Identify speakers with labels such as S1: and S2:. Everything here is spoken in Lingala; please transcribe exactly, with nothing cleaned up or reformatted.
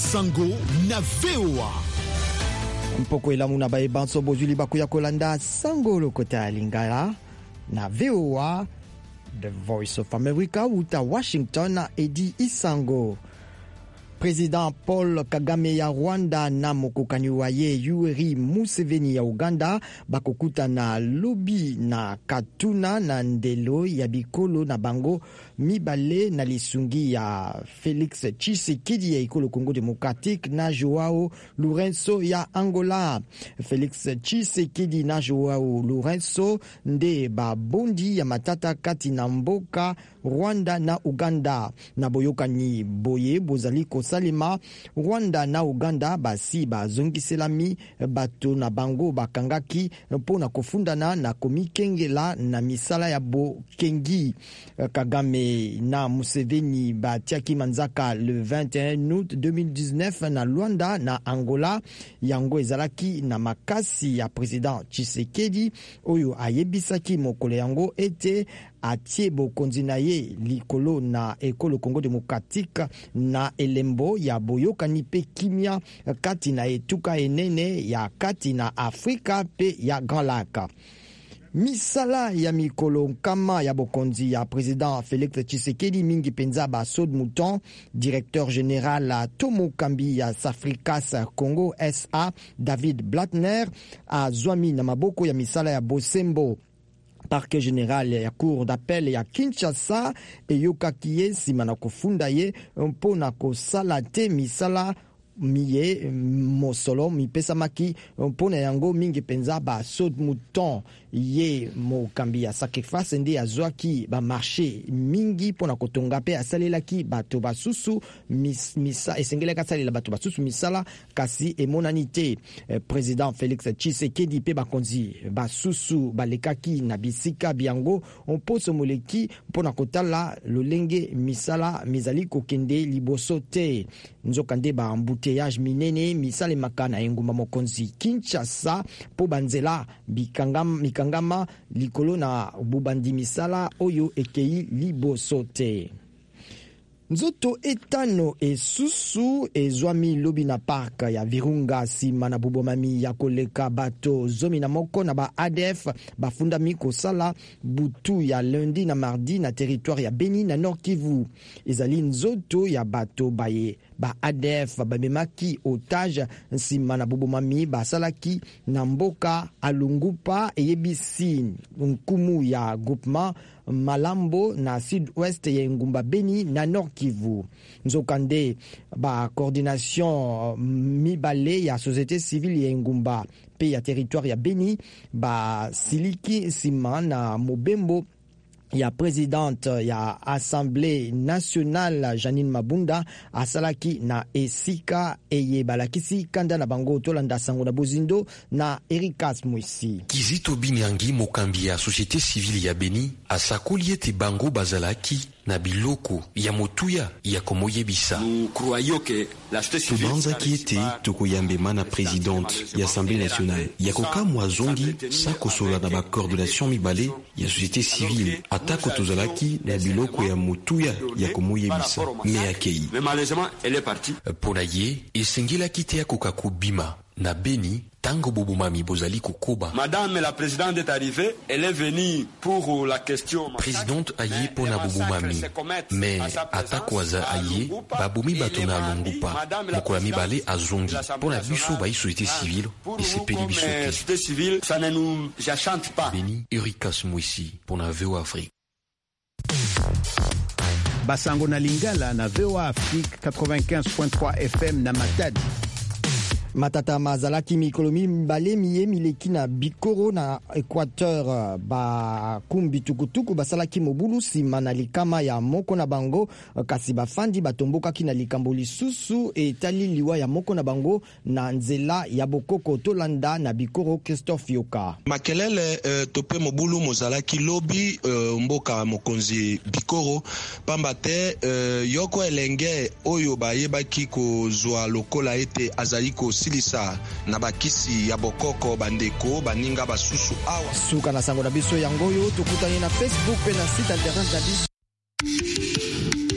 S1: Sango na V O A.
S2: Mpoko elamu na baebanso bozuli bakuya kolanda Sango lokota lingala na V O A, The Voice of America uta Washington na Edi Isango. Président Paul Kagame ya Rwanda na mokokani wa ye Yoweri Museveni ya Uganda bakokuta na lobi na Katuna na ndelo ya bikolo na bango mibale na lisungi ya Felix Tshisekedi ya ikolo Congo Democratique na Joao Lourenço ya Angola. Felix Tshisekedi na Joao Lourenço nde babondi ya matata kati na mboka Rwanda na Uganda. Na boyokani boye bozali kosalema Rwanda na Uganda basi bazongiselami bato na bango bakangaki mpona kofundana na komikengela na misala ya bokengi. Kagame na Museveni batiaki manzaka le vingt et un août deux mille dix-neuf na Luanda na Angola. Yango ezalaki na makasi ya President Tshisekedi oyo ayebisaki mokolo yango ete atie bokonzi na ye likolo na ekolo Congo Democratique na elembo ya boyokani pe kimia kati na etuka enene ya kati na Afrika pe ya Grand Lac. Misala ya mikolo nkama ya bokonzi ya President Felix Tshisekedi mingi penza ba Sod Mouton, directeur général à Tomo Kambi ya Safricas Congo S A David Blattner a zwami na maboko ya misala ya Bosembo. Parquet général ya cour d'appel ya Kinshasa eyokaki ye nsima na kofunda ye mpona kosala te misala miye mosolo mipesamaki mpona yango mingi penza ba Sod Mouton ye mokambi ya Sacrifice nde azwaki ba marché mingi mpona kotonga pe asalelaki bato basusu mis, misa esengelaka salela bato basusu misala kasi emonani te. eh, Président Felix Tshisekedi pe bakonzi basusu balekaki na bisika biango mposo moleki mpona kotala lolenge misala mizali kokende liboso te. Nzokande ba embouteillage minene misale makana engumba mokonzi Kinshasa po banzela bikangam mikangama likolo na bubandi misala oyo ekei liboso te. Nzoto etano esusu ezwami lobi na park ya Virunga sima na bubomami ya koleka bato zomi na moko na ba A D F bafundami kosala butu ya lundi na mardi na territoire ya Beni na Nord Kivu. Ezali nzoto ya bato baye ba A D F bamemaki otage nsima na bubomami basalaki na mboka Alungupa eyebisi nkumu ya groupement Malambo na sud-ouest ya ngumba Beni na Nord Kivu. Nzokande ba coordination mibale ya société civile ya ngumba pe ya territoire ya Beni ba siliki sima na mobembo ya présidente ya Assemblée nationale Janine Mabunda asalaki na esika eye balakisi kanda na bango tolanda sango na bozindo na Erikas Mwisi.
S3: Kizito Binyangi mokambi ya société civile ya Beni asakoli ete bango bazalaki na biloko ya motuya ya komoyebisa.
S4: Tubanzaki ete tokoyambema na présidente ya Assemblée nationale ya kokamwa zongi sakosola na bacoordination mibale ya société civile atako tozalaki na biloko ya motuya ya komoyebisa me akei.
S3: Pona ye esengelaki te akoka kobima na Beni tango bobomami bozali kokoba.
S5: Madame la présidente est arrivée, elle est venue pour la question.
S3: Présidente aye pona bobomami, mais atakwaza aye babomi bato na Lungupa mokola mibale azongi pona biso ba société civile et c'est peli biso te.
S5: Société civile, ça ne nous enchante pas.
S3: Beni Erikas Mwisi pona V O A Afrique.
S6: Basango na Lingala na V O A Afrique quatre-vingt-quinze point trois F M na Matadi.
S2: Matata mazalaki mikolomi mbale miye mileki na Bikoro na Equateur ba kumbi tukutuku basalaki mobulu sima na likama ya moko na bango kasi bafandi batomboka kina likambo lisusu etali liwa ya moko na bango na nzela ya bokoko tolanda na Bikoro. Christophe Yoka.
S7: Makelele uh, tope mobulu mozalaki lobi uh, mboka mokonzi Bikoro pambate uh, yoko elenge oyo bayebaki kozwa lokola ete azaliko silisa na bakisi ya bokoko bandeko baninga basusu awa
S2: suka na sango na biso yangoyo tokutani na Facebook pe na site internet na biso.